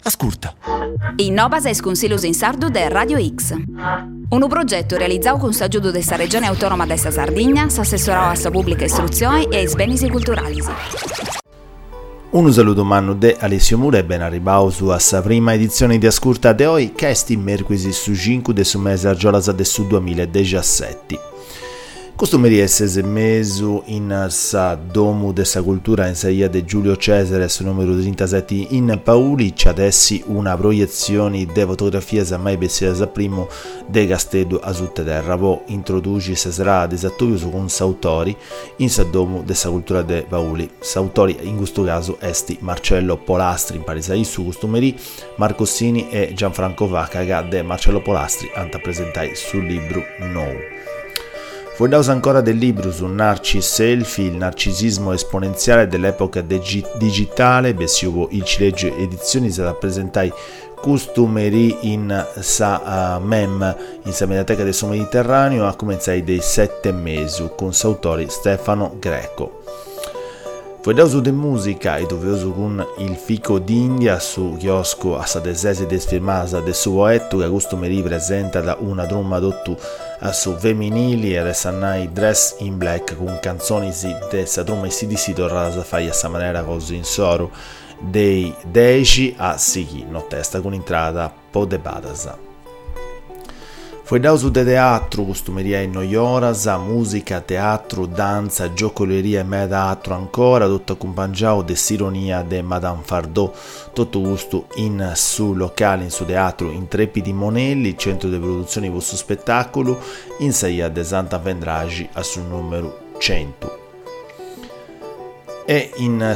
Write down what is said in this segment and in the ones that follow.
Ascolta. Innovas es Consiglios in Sardu de Radio X. Un progetto realizzato con s'aggiudo della Regione Autonoma de sa Sardegna, s'assessorò a sa pubblica istruzione e ai beni culturali. Un saluto manno de Alessio Mura e ben arrivato su a sa prima edizione di Ascolta de oggi, che è sti mercoledì su 5 de su mese a giornata de su 2017. Costumeri essere mesu in sa Domu de sa Cultura in saia de Giulio Cesare su numero 37 in Pauli, c'è adesso una proiezione de fotografie mai vestite a primo de Castello a sotterra. Vo introduci se sarà desattorio con s'autori in sa Domu de sa Cultura de Pauli. S'autori in questo caso esti Marcello Polastri in Parisai su Costumeri, Marcossini e Gianfranco Vaccaga de Marcello Polastri anta presentai sul libro Nou. Fuordaus ancora del libro su Narcis-Selfie, il narcisismo esponenziale dell'epoca digitale, bessiuvo il Cileggio Edizioni si rappresentai Costumeri in sa MEM, in sa Mediateca del suo Mediterraneo, a cominciare dei 7 mesi, con s'autori Stefano Greco. Fuordaus de musica e doveroso con il Fico d'India su chiosco a sa desesi desfirmasa del suo poetto che Costumeri presenta da una drum adotto su femminili e resannai Dress in Black con canzoni de sa drum e si di torrasa fai a sa maniera così in soro dei 10 a Sichi, no testa con entrata po de badasa. Fuordaus de teatro, costumeria in noioras, musica, teatro, danza, giocoleria e teatro ancora, tutto accompagnato de s'ironia de Madame Fardot, tutto gusto in su locale, in su teatro, in Trepidi Monelli, centro di produzione di questo spettacolo, in saia de Santa Vendragi a sul numero 100. E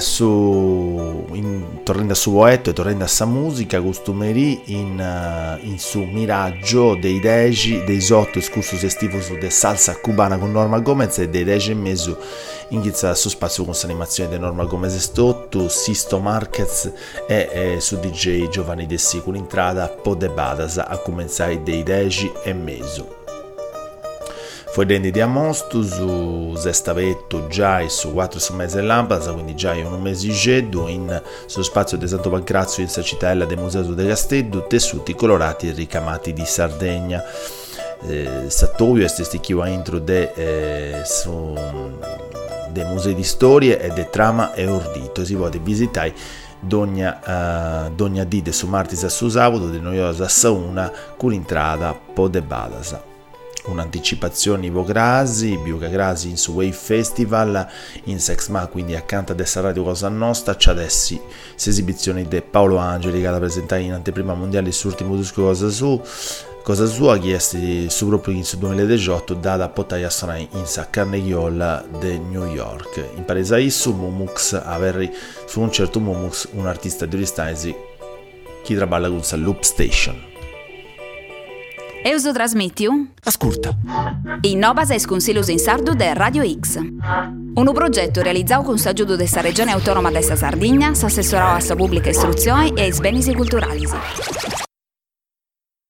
tornando a su poetto e tornando a sa musica, Costumeri in su Miraggio dei 10 dei 8 escursus estivos de salsa cubana con Norma Gomez e dei 10 e mezzo in chizza su spazio con s'animazione di Norma Gomez Stotto, Sisto Marquez e su DJ Giovanni Dessi con entrata po de badas a cominciare dei 10 e mezzo. Fuordendi di Amostu su Zestavetto già e su 4 su mese lampada, quindi già è un mese geddo in su spazio di Santo Pancrazio in sa cittadella del Museo de Castello, tessuti colorati e ricamati di Sardegna. Sattovio è sticchio a intro de musei di storie e de trama e ordito, si può visitare Dogna Dide su Martis a su Sabato, de Noiosa a Sauna, con entrata po de badasa. Un'anticipazione Ivo Grasi, Biuca Grasi in su Wave Festival in Sexma, quindi accanto a dessa radio Cosa Nostra c'è adesso esibizioni di Paolo Angeli che la presentata in anteprima mondiale sull'ultimo disco Cosa Sua che è su proprio in su 2018 da Pottaia Sonai in sa Carnegie Hall de New York. In Parisai su Mumux averri su un certo Mumux un artista di Oristanesi che lavora con sa Loop Station. Euso trasmettiu? Ascolta. Innovas es Consiglios in Sardu de Radio X. Un progetto realizzato con s'aggiudo della Regione Autonoma de sa Sardegna, s'assessorò a sa pubblica istruzione e ai beni culturali.